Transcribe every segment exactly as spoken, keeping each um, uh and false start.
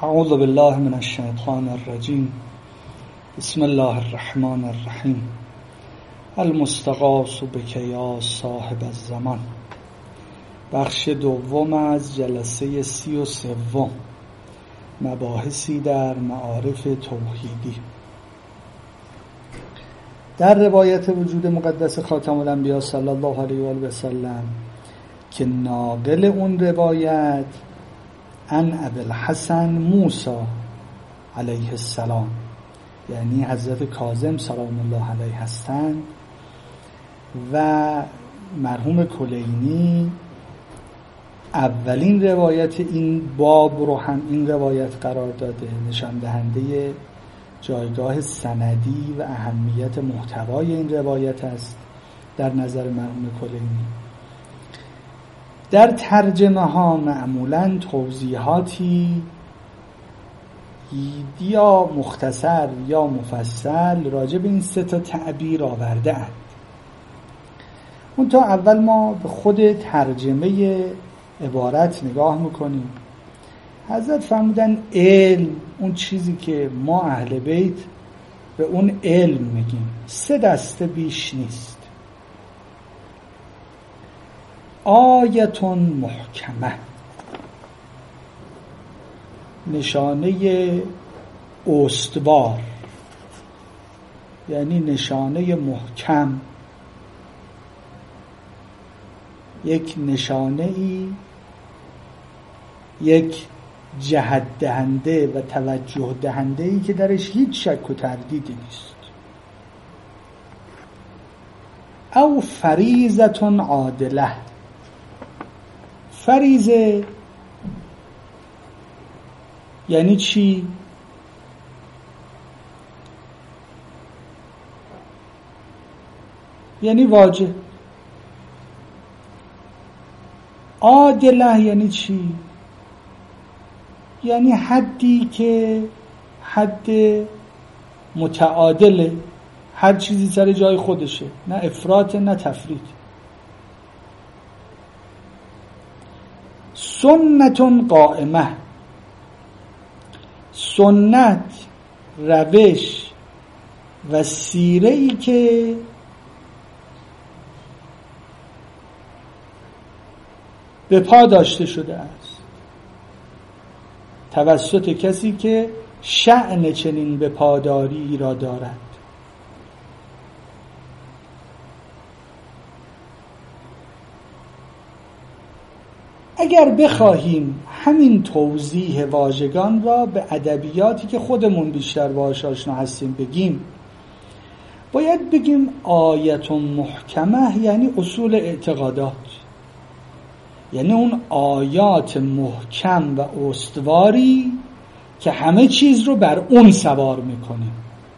اعوذ بالله من الشیطان الرجیم. بسم الله الرحمن الرحیم. المستغاث بک یا صاحب الزمان. بخش دوم از جلسه سی و سوم، مباحثی در معارف توحیدی. در روایت وجود مقدس خاتم الانبیا صلی الله علیه و آله و سلم که ناقل اون روایت ان ابوالحسن موسی علیه السلام، یعنی حضرت کاظم سلام الله علیه هستند و مرحوم کلینی اولین روایت این باب رو هم این روایت قرار داده، نشان دهنده جایگاه سندی و اهمیت محتوای این روایت است در نظر مرحوم کلینی. در ترجمه ها معمولاً توضیحاتی یا مختصر یا مفصل راجع به این سه تا تعبیر آورده اند. اون تا اول ما به خود ترجمه عبارت نگاه میکنیم. حضرت فرمودن علم، اون چیزی که ما اهل بیت به اون علم میگیم، سه دسته بیش نیست. آیتون محکمه، نشانه استوار، یعنی نشانه محکم، یک نشانه ای، یک جهت دهنده و توجه دهنده ای که درش هیچ شک و تردیدی نیست. او فریضتون عادله، فریضه یعنی چی؟ یعنی واجب. عادله یعنی چی؟ یعنی حدی که حد متعادله، هر چیزی سر جای خودشه، نه افراط نه تفریط. سنتون قائمه، سنت روش و سیره‌ای که به پا داشته شده است توسط کسی که شأن چنین به پاداری را دارد. اگر بخواهیم همین توضیح واژگان را به ادبیاتی که خودمون بیشتر باهاش آشنا هستیم بگیم، باید بگیم آیتون محکمه یعنی اصول اعتقادات، یعنی اون آیات محکم و استواری که همه چیز رو بر اون سوار میکنه.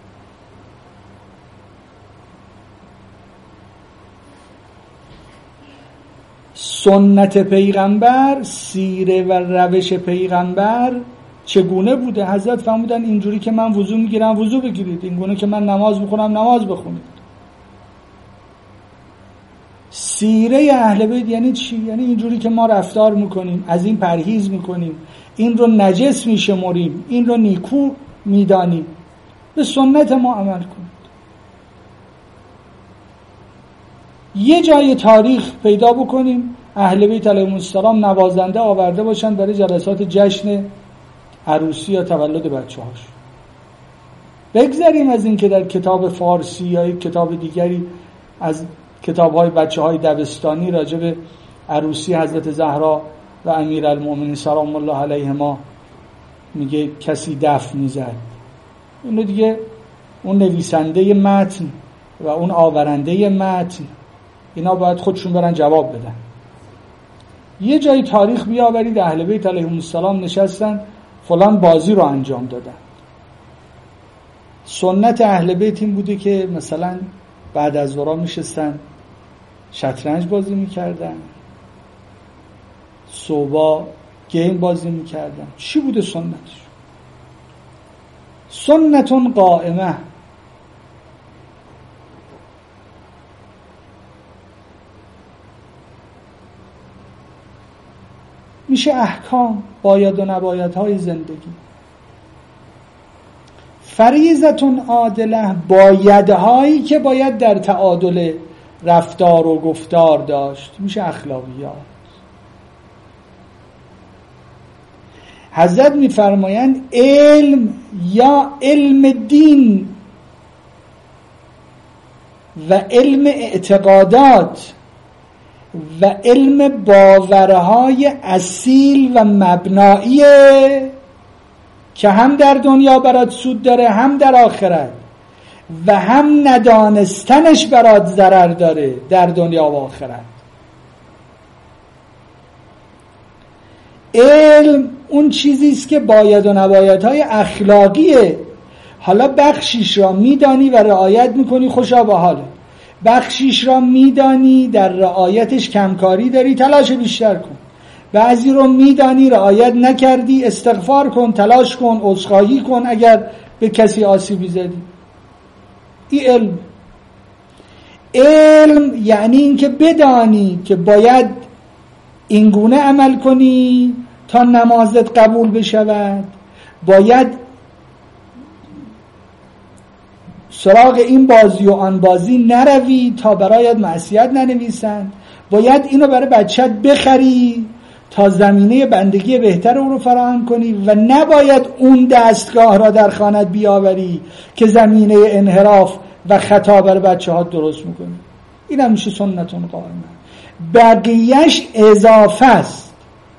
سنت پیغمبر، سیره و روش پیغمبر چگونه بوده؟ حضرت فرمودن اینجوری که من وضو میگیرم وضو بگیرید، اینگونه که من نماز میخونم نماز بخونید. سیره اهل بیت یعنی چی؟ یعنی اینجوری که ما رفتار میکنیم، از این پرهیز میکنیم، این رو نجس میشمریم، این رو نیکو میدانیم، به سنت ما عمل کنیم. یه جای تاریخ پیدا بکنیم اهل بیت علیهم السلام نوازنده آورده باشن برای جلسات جشن عروسی یا تولد بچه هاش. بگذاریم از این که در کتاب فارسی یا یک کتاب دیگری از کتاب‌های بچه‌های دبستانی راجع به عروسی حضرت زهرا و امیرالمومنین سلام الله علیهما میگه کسی دف میزد. اینو دیگه اون نویسنده متن و اون آورنده متن اینا باید خودشون برن جواب بدن. یه جای تاریخ بیاورید اهل بیت علیهم السلام نشستن فلان بازی رو انجام دادن. سنت اهل بیت این بوده که مثلا بعد از ظهر میشستن شطرنج بازی میکردن، صبح گیم بازی میکردن. چی بوده سنتش؟ سنتون قائمه، میشه احکام، باید و نبایدهای زندگی. فریضتون عادله، بایدهایی که باید در تعادل رفتار و گفتار داشت، میشه اخلاقیات. حضرت میفرمایند علم یا علم دین و علم اعتقادات و علم باورهای اصیل و مبناییه که هم در دنیا برات سود داره هم در آخرت، و هم ندانستنش برات ضرر داره در دنیا و آخرت. علم اون چیزی است که باید و نبایدهای اخلاقیه. حالا بخشیش را میدانی و رعایت میکنی، خوشا به حاله. بخشیش را میدانی در رعایتش کمکاری داری، تلاش بیشتر کن. بعضی رو میدانی رعایت نکردی، استغفار کن، تلاش کن، عذرخواهی کن اگر به کسی آسیبی زدی. این علم. علم یعنی اینکه بدانی که باید اینگونه عمل کنی تا نمازت قبول بشود، باید سراغ این بازی و آن بازی نروی تا برایت معصیت ننویسند، باید اینو برای بچت بخری تا زمینه بندگی بهتر او رو فراهم کنی، و نباید اون دستگاه را در خانت بیاوری که زمینه انحراف و خطا برای بچه ها درست میکنی. این هم میشه سنتون قائمه. بقیهش اضافه است.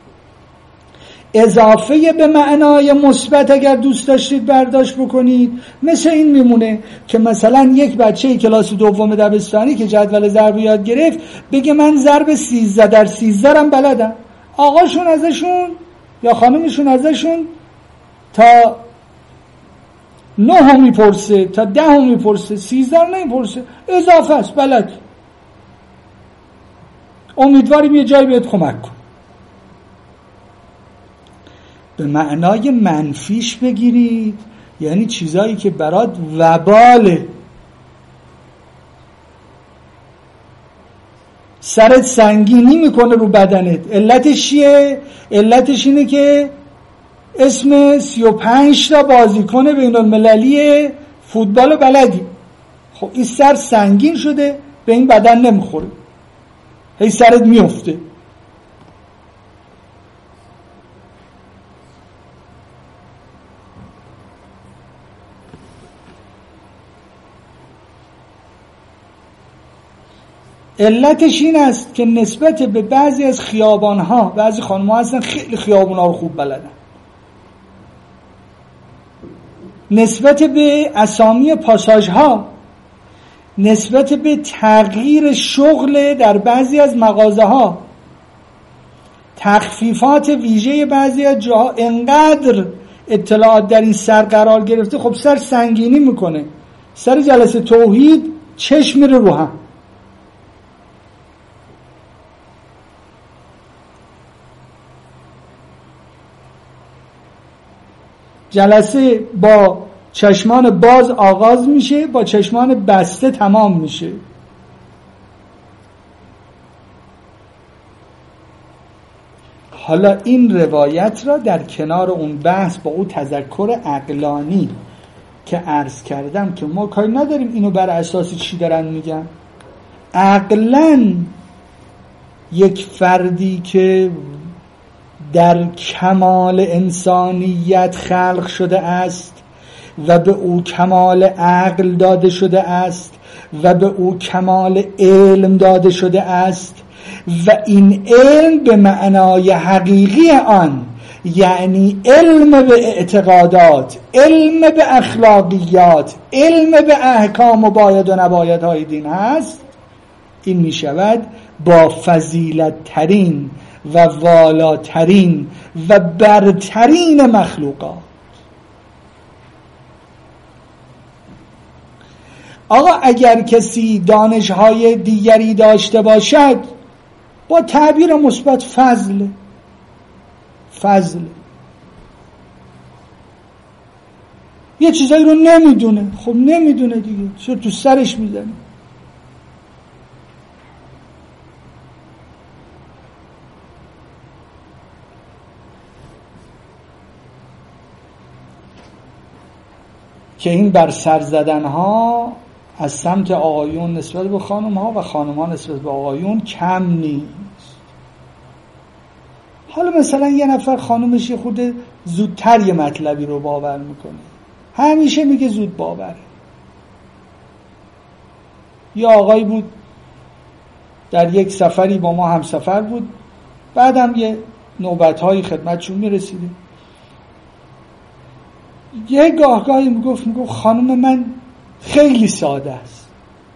اضافه به معنای مثبت اگر دوست داشتید برداشت بکنید، مثل این میمونه که مثلا یک بچه کلاس دوم دبستانی که جدول ضرب یاد گرفت بگه من ضرب سیزده در سیزده رم بلدم. آقاشون ازشون یا خانمشون ازشون تا نه هم میپرسه، تا ده هم میپرسه، سیزده رو نمیپرسه، اضافه است، بلد. امیدواریم یه جایی بهت کمک کن. به معنای منفیش بگیرید، یعنی چیزایی که برات وباله. سرت سنگینی میکنه رو بدنت. علتش چیه؟ علتش اینه که اسم سی و پنج تا بازیکن بین المللی فوتبال بلدی. خب این سر سنگین شده، به این بدن نمیخوره، هی سرت میفته. علتش این است که نسبت به بعضی از خیابان‌ها، بعضی خانم‌ها هستن خیلی خیابون‌ها رو خوب بلدن، نسبت به اسامی پاساژها، نسبت به تغییر شغل در بعضی از مغازه‌ها، تخفیفات ویژه بعضی از جاها، انقدر اطلاعات در این سر قرار گرفته، خب سر سنگینی میکنه. سر جلسه توحید چشم میره رو هم. جلسه با چشمان باز آغاز میشه، با چشمان بسته تمام میشه. حالا این روایت را در کنار اون بحث با اون تذکر عقلانی که عرض کردم که ما کاری نداریم اینو بر اساس چی دارن میگن، عقلاً یک فردی که در کمال انسانیت خلق شده است و به او کمال عقل داده شده است و به او کمال علم داده شده است، و این علم به معنای حقیقی آن یعنی علم به اعتقادات، علم به اخلاقیات، علم به احکام و باید و نبایدهای دین هست، این می شود با فضیلت ترین و والاترین و برترین مخلوقات. آقا اگر کسی دانش‌های دیگری داشته باشد، با تعبیر مثبت فضل فضل یه چیزایی رو نمیدونه، خب نمیدونه دیگه، چرا تو سرش میزنه؟ که این بر سر زدن ها از سمت آقایون نسبت به خانم ها و خانم ها نسبت به آقایون کم نیست. حالا مثلا یه نفر خانومش خود زودتر یه مطلبی رو باور میکنه، همیشه میگه زود باوره. یه آقایی بود در یک سفری با ما هم سفر بود، بعدم یه نوبت‌هایی خدمتشون میرسیده، یه گاهگاهی میگفت میگفت خانم من خیلی ساده است.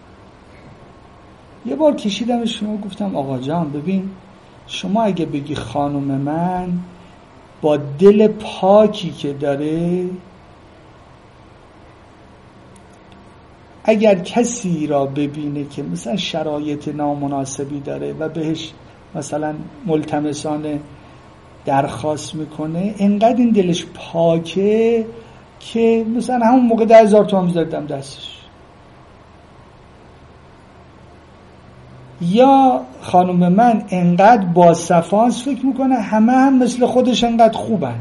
یه بار کشیدمش شما گفتم آقا جان ببین، شما اگه بگی خانم من با دل پاکی که داره، اگر کسی را ببینه که مثلا شرایط نامناسبی داره و بهش مثلا ملتمسانه درخواست میکنه، انقدر این دلش پاکه که مثلا همون موقع ده هزار تومان میذاردم دستش. یا خانم من انقدر با صفاست فکر میکنه همه هم مثل خودش انقدر خوبن.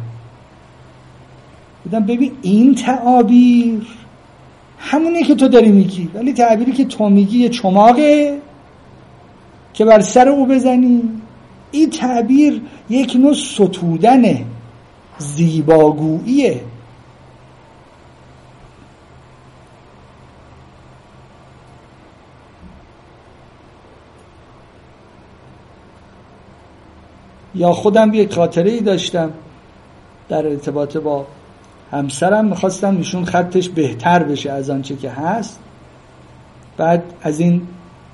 بودم ببین این تعابیر همونه که تو داری میگی، ولی تعبیری که تو میگی یه چماقه که بر سر او بزنی. این تعبیر یک نوع ستودنه، زیباگوییه. یا خودم یک خاطره‌ای داشتم در ارتباط با همسرم، میخواستم ایشون خطش بهتر بشه از آنچه که هست. بعد از این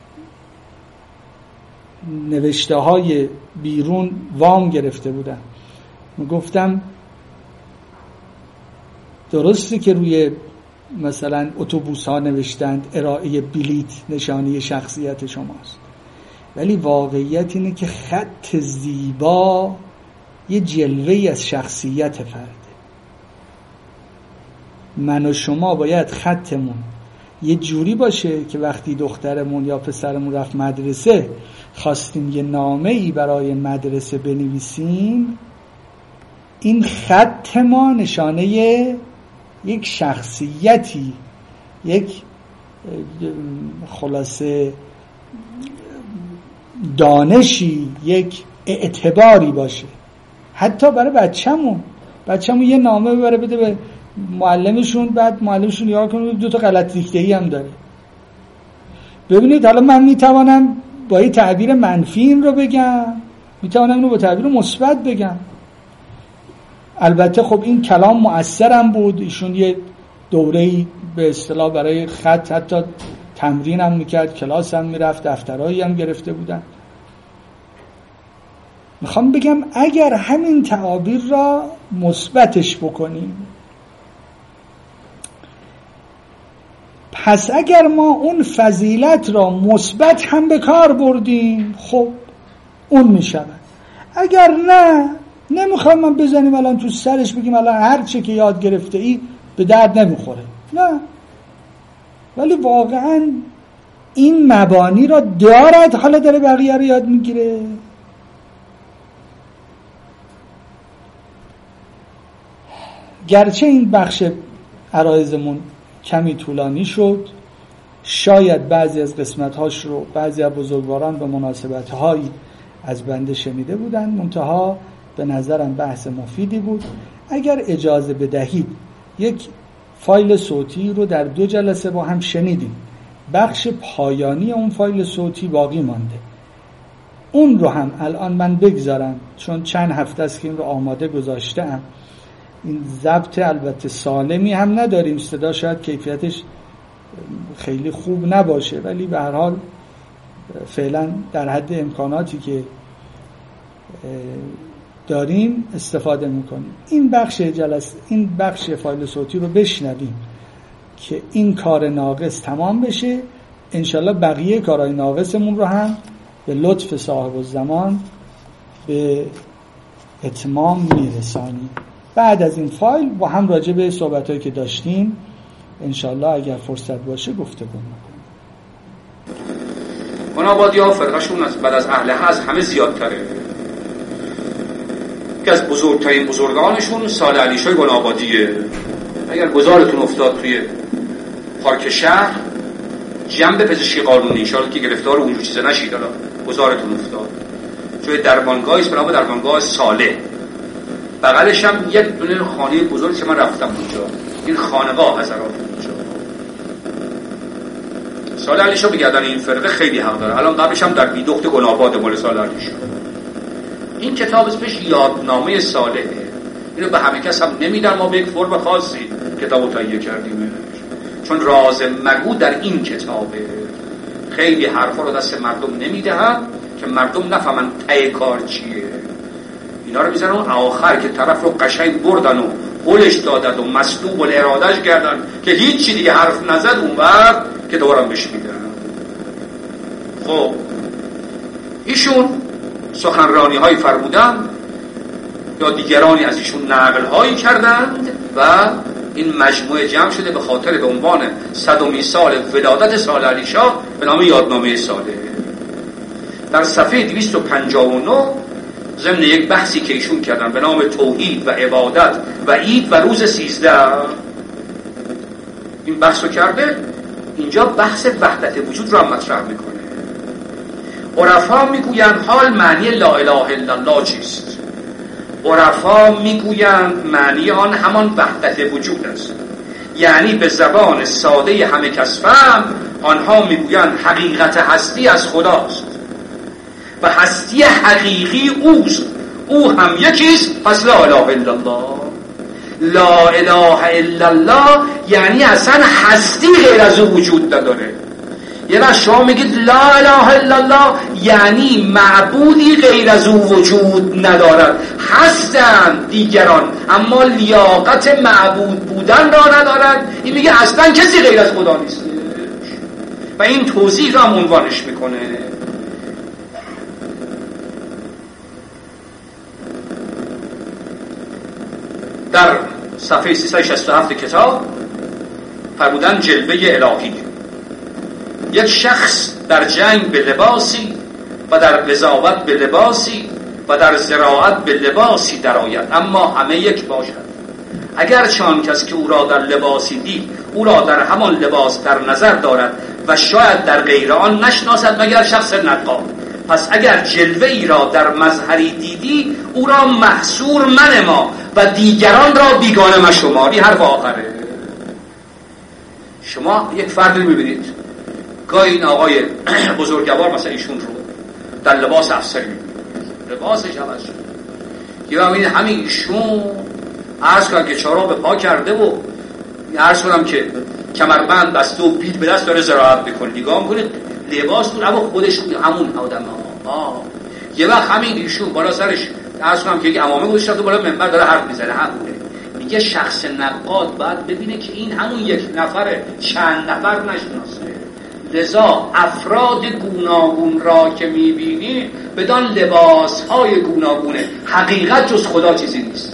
نوشته های بیرون وام گرفته بودم، میگفتم درسته که روی مثلا اتوبوس ها نوشتند ارائه بلیت نشانی شخصیت شماست، ولی واقعیت اینه که خط زیبا یه جلوه‌ای از شخصیت فرده. من و شما باید خطمون یه جوری باشه که وقتی دخترمون یا پسرمون رفت مدرسه خواستیم یه نامه‌ای برای مدرسه بنویسیم، این خط ما نشانه یک شخصیتی، یک خلاصه دانشی، یک اعتباری باشه. حتی برای بچه‌مون بچه‌مون یه نامه ببره بده به معلمشون، بعد معلمشون یاد کنه دو تا غلط دیکته‌ای هم داره. ببینید حالا من میتوانم با یه تعبیر منفی این رو بگم، میتوانم اینو با تعبیر مثبت بگم. البته خب این کلام مؤثرم بود، ایشون یه دوره‌ای به اصطلاح برای خط حتی تمرین هم میکرد، کلاس هم میرفت، دفترهایی هم گرفته بودن. میخوام بگم اگر همین تعابیر را مثبتش بکنیم، پس اگر ما اون فضیلت را مثبت هم به کار بردیم، خب اون میشود. اگر نه، نمیخوام من بزنیم الان تو سرش بگیم الان هر چه که یاد گرفته ای به درد نمیخوره، نه، ولی واقعا این مبانی را دارد، حالا داره بقیه رو یاد میگیره. گرچه این بخش عرایزمون کمی طولانی شد، شاید بعضی از قسمت‌هاش رو بعضی از بزرگواران به مناسبت‌هایی از بنده شنیده بودن، منتها به نظرم بحث مفیدی بود. اگر اجازه بدهید یک فایل صوتی رو در دو جلسه با هم شنیدیم، بخش پایانی اون فایل صوتی باقی مانده، اون رو هم الان من بگذارم، چون چند هفته است که این رو آماده گذاشتم. این ضبط البته سالمی هم نداریم، صدا شاید کیفیتش خیلی خوب نباشه، ولی به هر حال فعلا در حد امکاناتی که داریم استفاده میکنیم. این بخش جلسه، این بخش فایل صوتی رو بشنویم که این کار ناقص تمام بشه. انشالله بقیه کارهای ناقصمون رو هم به لطف صاحب الزمان به اتمام میرسانیم. بعد از این فایل با هم راجع به صحبتایی که داشتیم انشالله اگر فرصت باشه گفتگو میکنیم. اون آبادی‌ها فرقشون از بعد از اهل حز همه زیادتره. که از بزرگترین بزرگانشون سال علیشای گل آبادیه اگر گزارتون افتاد توی پارک شهر جنب پزشکی قانونی، انشاءالله که گرفتار اونجور چیزا نشید، حالا گزارتون افتاد توی درمانگاهی است به نام درمانگاه صالح، بغلش هم یک دونه خانه بزرگ که من رفتم اونجا، این خانقاه حضرات اونجا. صالح علی شاه بگردن این فرقه خیلی حق داره. الان قبلش هم در بیدخت گناباد مول صالح علی شاه. این کتاب اسمش یادنامه صالحه. اینو به همه کس هم نمیدن، ما به یک فرم خاصی کتابو تهیه کردیم، چون راز مگو در این کتابه. خیلی حرفا رو دست مردم نمیدهن که مردم نفهمن ته کار چیه. اینا رو میزنن اون آخر که طرف رو قشنگ بردن و قولش دادن و مسلوب الارادهش کردن که هیچی دیگه حرف نزد، اون وقت که دوبارم بهش میدن. خب ایشون سخنرانی های فرمودن یا دیگرانی از ایشون نقل هایی کردند و این مجموعه جمع شده به خاطر به عنوان صدمین سال ولادت صالح علی شاه به نام یادنامه صالح. در صفحه دویست و پنجاه و نه ضمن یک بحثی که ایشون کردن به نام توحید و عبادت و عید و روز سیزده، این بحث رو کرده. اینجا بحث وحدت وجود رو هم مطرح میکنه. عرفا میگویند حال معنی لا اله الا الله چیست؟ عرفا میگویند معنی آن همان وحدت وجود است، یعنی به زبان ساده همه کس فهم آنها میگویند حقیقت هستی از خداست و هستی حقیقی اوست، او هم یکیست، پس لا اله الا الله. لا اله الا الله یعنی اصلا هستی غیر از او وجود نداره. یعنی شما میگید لا اله الا الله یعنی معبودی غیر از او وجود ندارد. هستند دیگران اما لیاقت معبود بودن را ندارد. این میگه اصلا کسی غیر از خدا نیست و این توضیح را عنوانش میکنه. در صفحه سیصد و شصت و هفت کتاب فرمودن جلوه الهی. یک شخص در جنگ به لباسی و در قضاوت به لباسی و در زراعت به لباسی درآید، اما همه یک باشد. اگر چون کس که او را در لباسی دید او را در همان لباس در نظر دارد و شاید در غیر آن نشناسد مگر شخص نقاب. پس اگر جلوه ای را در مظهری دیدی او را محصور منما و دیگران را بیگانه مشماری. حرف آخره. شما یک فردی میبینید، گاهی این آقای بزرگوار مثلا ایشون رو در لباس افسری میبینید، لباسش عوض شد. یا همین همین ایشون عرض کنم که چارا به پا کرده و عرض کنم که کمربند بسته و بیل به دست داره زراعت میکنه. نگاه میکنید لباس تو اما خودش همون آدم ها. یه وقت همین ایشون بالا سرش عرض کنم که یک عمامه گذاشته تو بالا منبر داره حرف میزنه، همونه. میگه شخص نقاد باید ببینه که این همون یک نفره، چند نفر نشناسه. لذا افراد گوناگون را که میبینی بدان لباس های گوناگونه، حقیقت جز خدا چیزی نیست.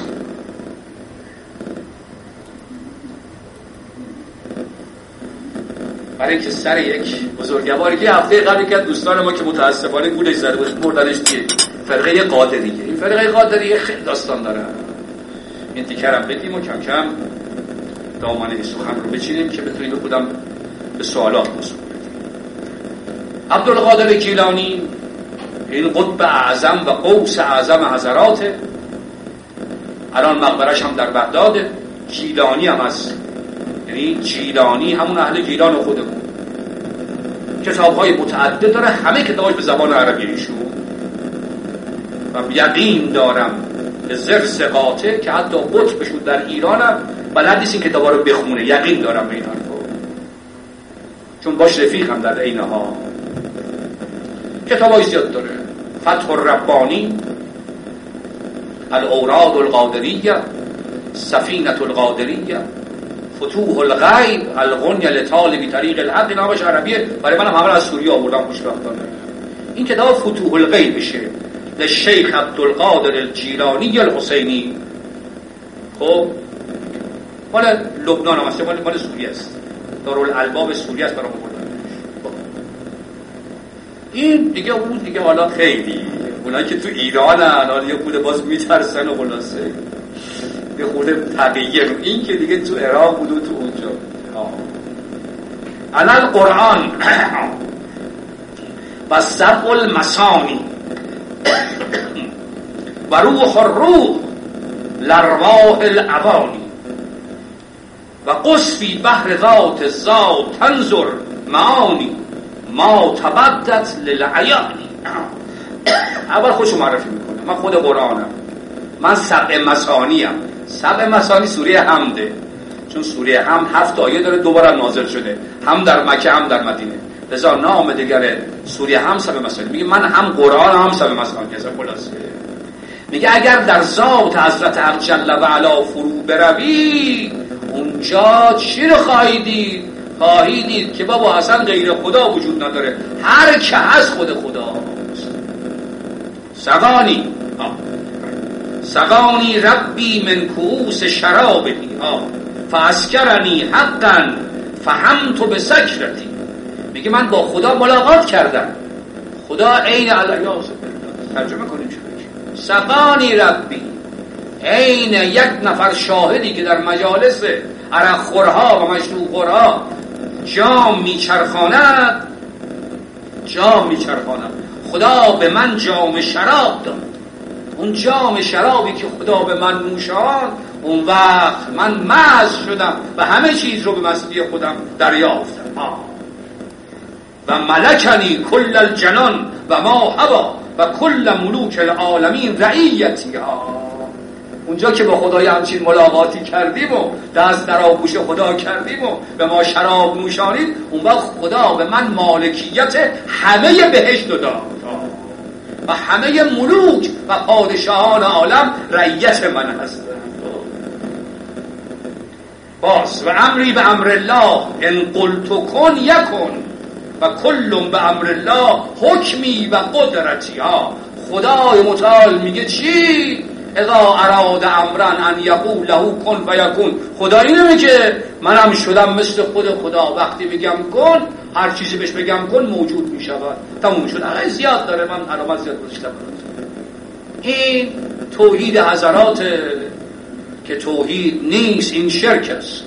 برای که سر یک بزرگواری که هفته قبل که دوستان ما که متاسفانه گولش زده بود مردنش دیگه، فرقه قادریه. این فرقه قادریه خیلی داستان داره. این تیکرم بدیم و کم کم دامنه سخن رو بچینیم که بتونیم به خودم به سوالات پاسخ بدیم. عبدالقادر گیلانی این قطب اعظم و قوس اعظم حضراته. الان مقبرش هم در بغداده. گیلانی هم هست، یعنی جیلانی همون اهل گیلان خودمون. کتاب‌های متعدد داره، همه کتاباش به زبان عربی ایشون. و یقین دارم به زرس قاطع که حتی قطبشون در ایران هم بلد نیست این کتابا رو بخونه. یقین دارم به این حرفا، چون باش رفیق هم در عینها. کتابای زیاد داره. فتح الربانی، الاوراد القادریه، سفینة القادریه، فتوح الغیب، الغنیه لطالب طریق الحق. این همش عربیه، برای من هم همه از سوریه آوردم خوشبختانه. این کتاب فتوح الغیب بشه لشیخ عبدالقادر الجیلانی الحسینی. خب مال لبنان هم هست، مال مال سوریه است، دارالالباب سوریه است. برای بردن این دیگه اون دیگه حالا خیلی اونایی که تو ایران حالا یه خود باز میترسن و خلاصه به خود تقیه رو این که دیگه تو عراق بود و تو اونجا. علال قرآن و سبع المثانی و روح الروح لارواح العوانی و قصفی بحر ذات ذات تنظر معانی ما تبدت للعیانی. اول خودشو معرفی میکنه، من خود قرآنم، من سبع مثانی ام. سبع مثانی سوره حمده، چون سوره حمد هفت آیه داره، دوباره نازل شده، هم در مکه هم در مدینه، لذا نام دیگر سوره حمد سبع مثانی. میگه من هم قرآن هم سبع مثانی هستم. خلاصه میگه اگر در ذات حضرت حق جل و علا فرو بروی، اونجا چی رو خواهی دید؟ خواهی دید که بابا اصلا غیر خدا وجود نداره، هر که هست خود خدا. سقانی سقانی ربی من کؤوس شرابه فاسکرنی حقا فهمت بسکرتی. میگه من با خدا ملاقات کردم، خدا عین الیاس. ترجمه کنیم چه بگیم؟ سقانی ربی، عین یک نفر شاهدی که در مجالس عرق خورها و مشروب خورها جام میچرخاند، جام میچرخاند. خدا به من جام شراب داد، اون جام شرابی که خدا به من نوشاند، اون وقت من مست شدم و همه چیز رو به مستی خودم دریافتم. و ملکنی کل الجنان و ما هوا و کل ملوک العالمین رعیتی ها. اونجا که با خدای همچین ملاقاتی کردیم و دست در آغوش خدا کردیم و به ما شراب نوشانید، اون وقت خدا به من مالکیت همه بهشت داد و همه ملوک و پادشاهان عالم رعیت من هستند. باز و امری به امر الله ان قلت کن یکن و کلم به امر الله حکمی و قدرتی ها. خدای متعال میگه چی؟ اذا اراد امرن ان یقول له کن و یکون. خدا اینو میگه منم شدم مثل خود خدا، وقتی میگم کن هر چیزی بهش بگم کن موجود میشود، تموم شد. الان زیاد داره، من علامت زیاد گذاشتم. این توحید حضرات که توحید نیست، این شرک است.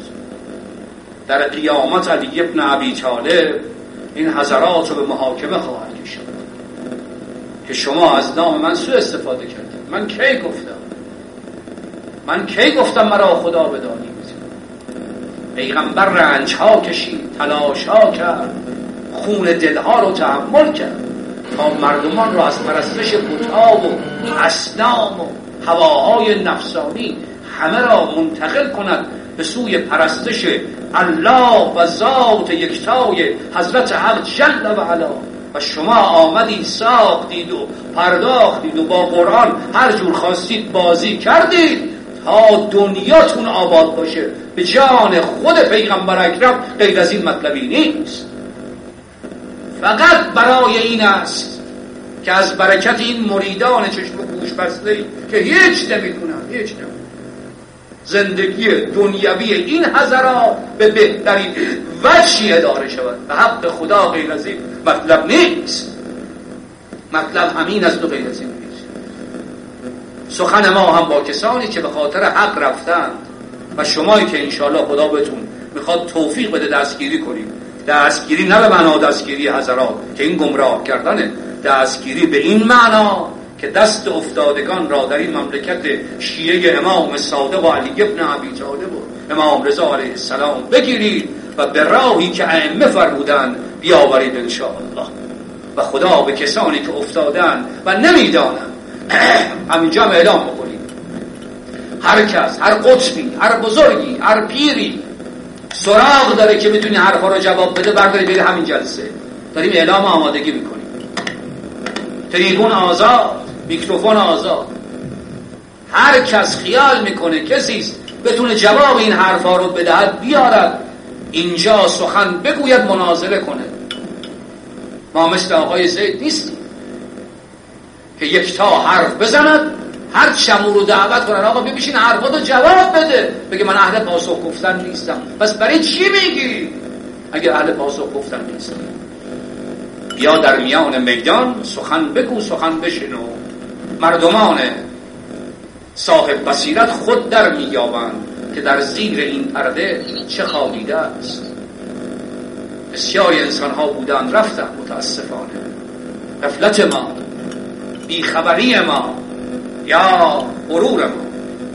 در قیامت علی ابن ابی طالب این حضرات رو به محاکمه خواهد کشید که شما از نام من سوء استفاده کردید. من کی گفتم؟ من کی گفتم مرا خدا بدانید؟ پیغمبر رنج ها کشید، تلاش ها کرد، خون دلها رو تحمل کرد تا مردمان رو از پرستش بت‌ها و اصنام و هواهای نفسانی همه را منتقل کند به سوی پرستش الله و ذات یکتای حضرت حق جل و علا. و شما آمدید ساختید و پرداختید و با قرآن هر جور خواستید بازی کردید تا دنیاتون آباد باشه. به جان خود پیغمبر اکرم غیر از این مطلبی نیست. فقط برای این است که از برکت این مریدان چشم و گوش بسته که هیچ نمی‌کنند، هیچ نمی‌کنند، زندگی دنیوی این حضرات به بهترین وجهی اداره شود. به حق خدا غیر از این مطلب نیست. مطلب همین است و غیر از این نیست. سخن ما هم با کسانی که به خاطر حق رفتند و شمایی که انشاءالله خدا بهتون میخواد توفیق بده دستگیری کنید. دستگیری نه به معنا دستگیری حضرات که این گمراه کردنه، دستگیری به این معنا که دست افتادگان را در این مملکت شیعه امام صادق و علی ابن ابی طالب و امام رضا علیه السلام بگیرید و به راهی که ائمه فرمودند بیاورید انشاءالله. و خدا به کسانی که افتادن و نمیدانند همینجا اعلام بکنید. هر کس، هر قطبی، هر بزرگی، هر پیری سراغ داره که میتونی حرفا رو جواب بده، برداری بری همین جلسه. داریم اعلام آمادگی میکنیم. تریبون آزاد، میکروفون آزاد. هر کس خیال میکنه کسیست بتونه جواب این حرفا رو بدهد بیارد اینجا سخن بگوید، مناظره کنه. ما مثل آقای زید نیستیم که یک تا حرف بزند هر چمو رو دعوت کنن آقا ببیشین حرفاتو جواب بده، بگه من اهل پاسخ گفتن نیستم. پس برای چی میگی اگر اهل پاسخ گفتن نیستم؟ بیا در میان میدان سخن بگو، سخن بشنو. مردمان صاحب بصیرت خود در می‌یابند که در زیر این پرده چه خوابیده است. بسیاری انسان ها بودن رفتن متاسفانه. غفلت ما، بیخبری ما یا غرور ما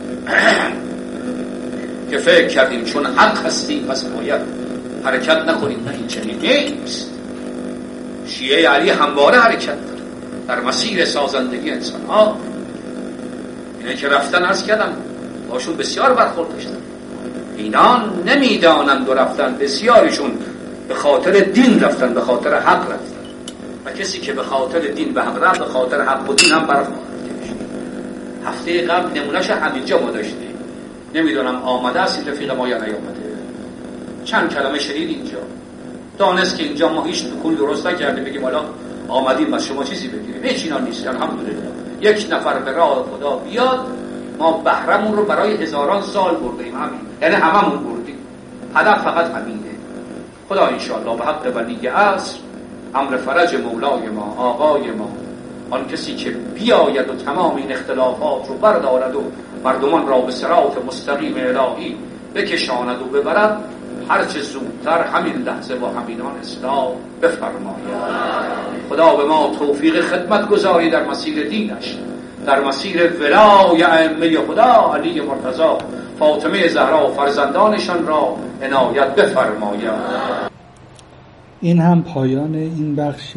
که فکر کردیم چون حق هستیم پس باید حرکت نکنیم. نه، این چنین نیست. شیعه علی همواره حرکت داره در مسیر سازندگی انسان ها. اینه که رفتن عرض کردم باشون بسیار برخورد داشتن. اینان نمیدانند و رفتن، بسیاریشون به خاطر دین رفتن، به خاطر حق رفتن. و کسی که به خاطر دین به حق رفت، به خاطر حق و دین هم برخورد کرد. هفته قبل نمونهش همینجا ما داشتیم. نمیدونم آمده است این رفیق ما یا نیامده. چند کلمه شنید اینجا، دانست که اینجا ما هیچ کل درست نکردیم بگیم حالا آمدیم از شما چیزی بگیریم. هیچ اینا نیست. الحمدلله یک نفر به راه خدا بیاد، ما بهرمون رو برای هزاران سال بردیم. همین، یعنی هممون بردیم. هدف فقط همینه. خدا انشاءالله به حق ولی عصر امر فرج مولای ما، آقای ما، آن کسی که بیاید و تمام این اختلافات رو بردارد و مردمان را به صراط مستقیم الهی بکشاند و ببرد، هرچه زودتر همین لحظه و همینان اصلاح بفرماید. خدا به ما توفیق خدمت گذاری در مسیر دینش، در مسیر ولای ائمه خدا علی مرتضی، فاطمه زهرا و فرزندانشان را عنایت بفرماید. این هم پایان این بخش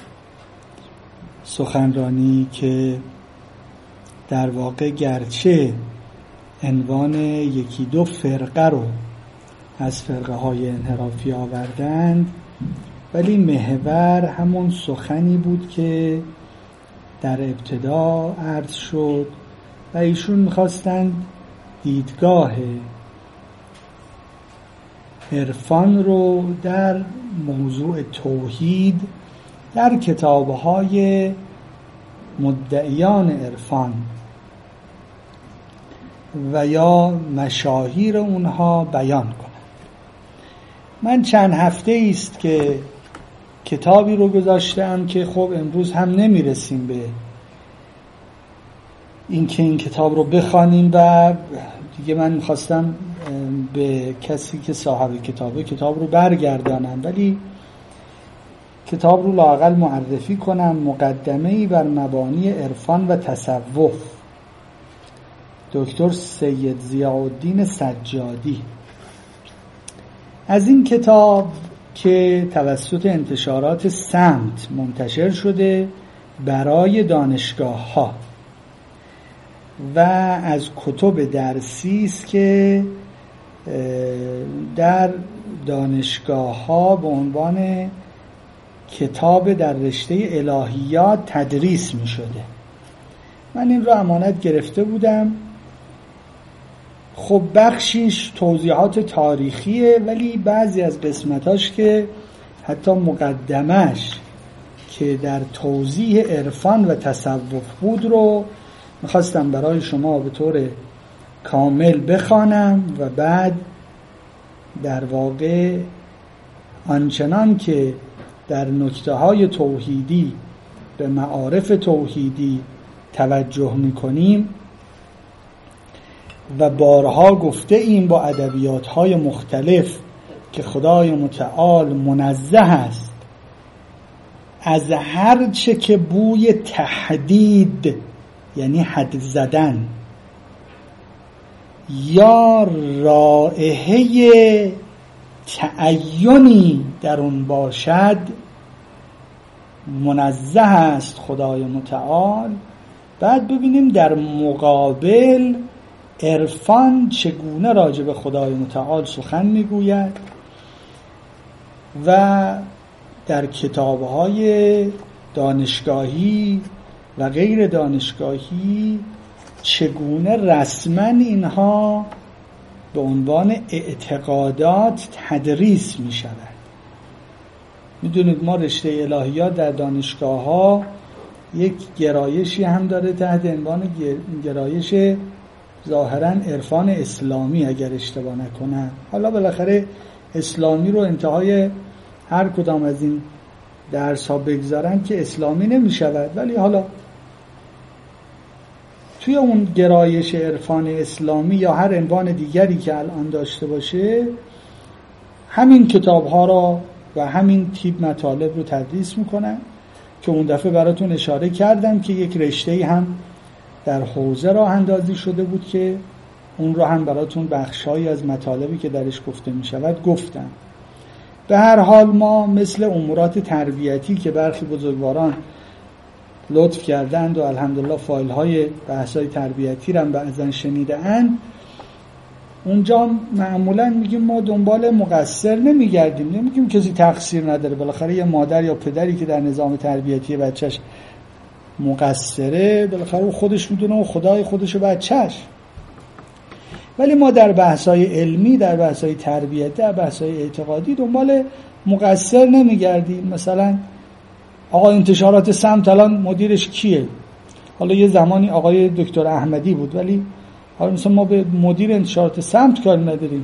سخنرانی که در واقع گرچه عنوان یکی دو فرقه رو از فرقه های انحرافی آوردند، ولی محور همون سخنی بود که در ابتدا عرض شد و ایشون میخواستند دیدگاه عرفان رو در موضوع توحید در کتاب‌های مدعیان عرفان و یا مشاهیر اونها بیان کنند. من چند هفته است که کتابی رو گذاشتم که خب امروز هم نمیرسیم به این که این کتاب رو بخوانیم و دیگه من میخواستم به کسی که صاحب کتابه کتاب رو برگردانم، ولی کتاب رو لااقل معرفی کنم. مقدمه‌ای بر مبانی عرفان و تصوف، دکتر سید ضیاءالدین سجادی. از این کتاب که توسط انتشارات سمت منتشر شده برای دانشگاه ها و از کتب درسی است که در دانشگاه ها به عنوان کتاب در رشته الهیات تدریس می شده. من این رو امانت گرفته بودم. خب بخشیش توضیحات تاریخیه، ولی بعضی از قسمتاش که حتی مقدمش که در توضیح عرفان و تصوف بود رو میخواستم برای شما به طور کامل بخوانم و بعد در واقع آنچنان که در نکته‌های توحیدی به معارف توحیدی توجه میکنیم و بارها گفته ایم با ادبیات‌های مختلف که خدای متعال منزه است از هر چه که بوی تحدید، یعنی حد زدن، یا رائحه تعینی در اون باشد، منزه است خدای متعال. بعد ببینیم در مقابل عرفان چگونه راجع به خدای متعال سخن میگوید و در کتاب‌های دانشگاهی و غیر دانشگاهی چگونه رسما اینها به عنوان اعتقادات تدریس می شود. میدونید ما رشته الهیات در دانشگاه ها یک گرایشی هم داره تحت عنوان گرایش ظاهراً عرفان اسلامی، اگر اشتباه نکنم. حالا بالاخره اسلامی رو انتهای هر کدام از این درس ها بگذارن که اسلامی نمی شود، ولی حالا توی اون گرایش عرفان اسلامی یا هر عنوان دیگری که الان داشته باشه همین کتاب‌ها را و همین تیپ مطالب رو تدریس میکنن که اون دفعه براتون اشاره کردم که یک رشته‌ای هم در حوزه راه اندازی شده بود که اون رو هم براتون بخشایی از مطالبی که درش گفته می شود گفتم. به هر حال ما مثل امورات تربیتی که برخی بزرگواران لطف کردند و الحمدلله فایل های بحثای تربیتی رو هم بعضن شنیده اند، اونجا معمولا میگیم ما دنبال مقصر نمیگردیم، نمیگیم کسی تقصیر نداره، بالاخره یه مادر یا پدری که در نظام تربیتی بچهش مقصره بالاخره او خودش میدونه و خدای خودش و بچهش. ولی ما در بحث‌های علمی، در بحث‌های تربیتی، در بحث‌های اعتقادی دنبال مقصر نمیگردیم. مثلا آقا انتشارات سمت الان مدیرش کیه؟ حالا یه زمانی آقای دکتر احمدی بود، ولی حالا مثلا ما به مدیر انتشارات سمت کار نداریم.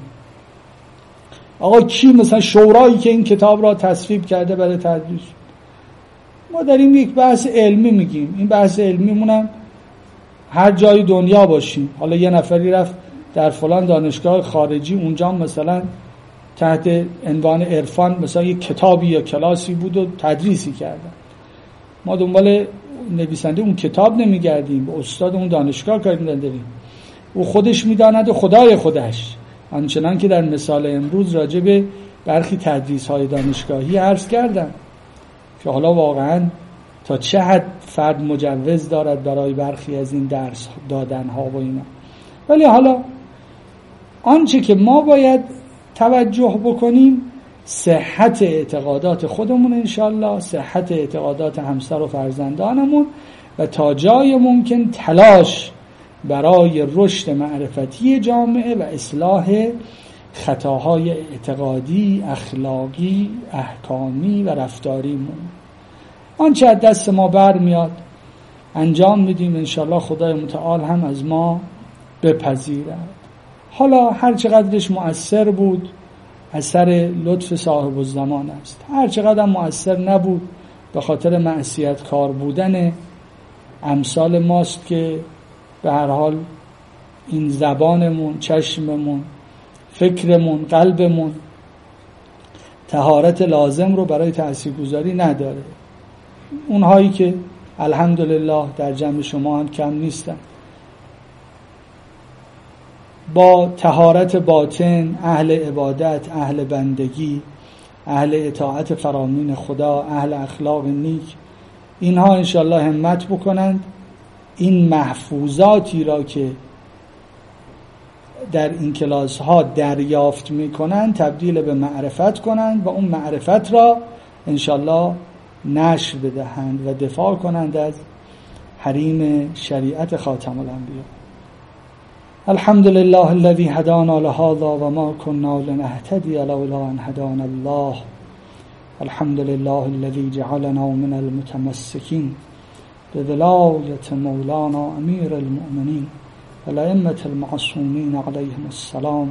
آقا کی مثلا شورایی که این کتاب را تصویب کرده برای تدریس؟ ما داریم یک بحث علمی میگیم. این بحث علمیمونم هر جای دنیا باشیم. حالا یه نفری رفت در فلان دانشگاه خارجی، اونجا مثلا تحت عنوان عرفان مثلا یک کتابی یا کلاسی بود و تدریسی کردن. ما دنبال نویسنده اون کتاب نمیگردیم، به استاد اون دانشگاه کاری نداریم. او خودش میداند و خدای خودش. آنچنان که در مثال امروز راجع به برخی تدریس‌های دانشگاهی عرض کردم که حالا واقعاً تا چه حد فرد مجوز دارد برای برخی از این درس دادن‌ها و اینا. ولی حالا آنچه که ما باید توجه بکنیم صحت اعتقادات خودمون، انشالله صحت اعتقادات همسر و فرزندانمون، و تا جای ممکن تلاش برای رشد معرفتی جامعه و اصلاح خطاهای اعتقادی، اخلاقی، احکامی و رفتاریمون. آنچه از دست ما برمیاد انجام میدیم، انشالله خدای متعال هم از ما بپذیرد. حالا هر چقدرش مؤثر بود اثر لطف صاحب الزمان است، هر چقدر مؤثر نبود به خاطر معصیت کار بودن امثال ماست که به هر حال این زبانمون، چشممون، فکرمون، قلبمون طهارت لازم رو برای تاثیرگذاری نداره. اونهایی که الحمدلله در جمع شما هم کم نیستن، با طهارت باطن، اهل عبادت، اهل بندگی، اهل اطاعت فرامین خدا، اهل اخلاق نیک، اینها انشالله همت بکنند این محفوظاتی را که در این کلاس ها دریافت میکنند تبدیل به معرفت کنند و اون معرفت را انشالله نشر بدهند و دفاع کنند از حریم شریعت خاتم الانبیا. الحمد لله الذي هدانا لهذا وما كنا لنهتدي لولا ان هدانا الله. الحمد لله الذي جعلنا من المتمسكين بولاية مولانا امير المؤمنين والأئمة المعصومين عليهم السلام.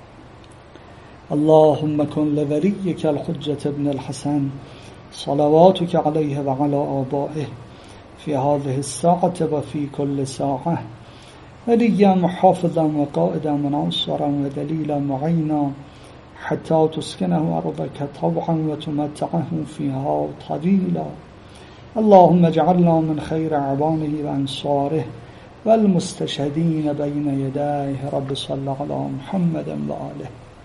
اللهم كن لوليك الحجة ابن الحسن صلواتك عليه وعلى آبائه في هذه الساعة وفي كل ساعة وليا محافظا وقائدا وناصرا ودليلا معينا حتى تسكنه أرضك طوعا وتمتعه فيها طويلا. اللهم اجعلنا من خير عوانه وأنصاره والمستشهدين بين يديه. رب صل على محمد وآله.